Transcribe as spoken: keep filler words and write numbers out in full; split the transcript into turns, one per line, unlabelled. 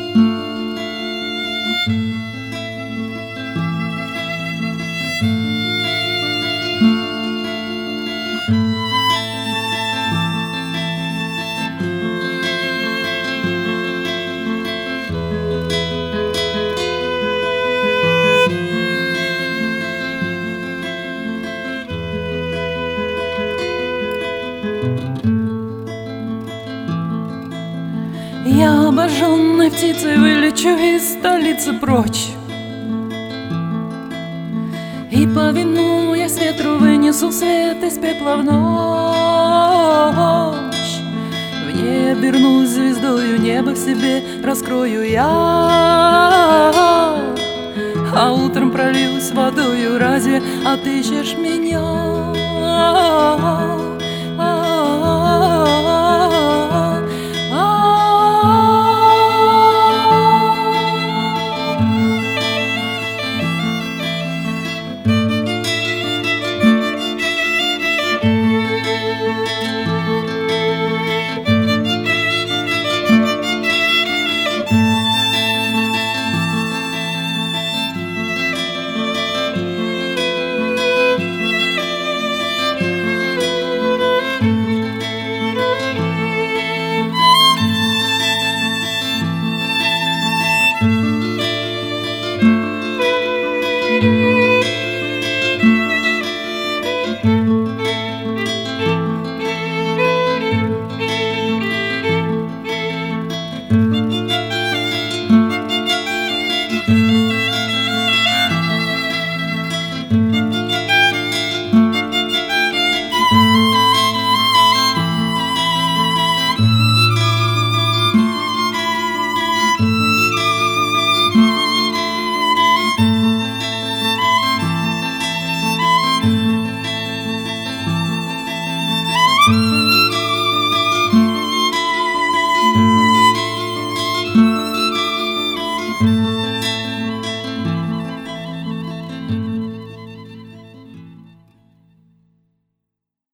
Я обожженной птицей вылечу из столицы прочь, и, повинуясь ветру, вынесу свет из пепла в ночь. В ней обернусь звездою, небо в себе раскрою я, а утром прольюсь водою. Разве отыщешь меня?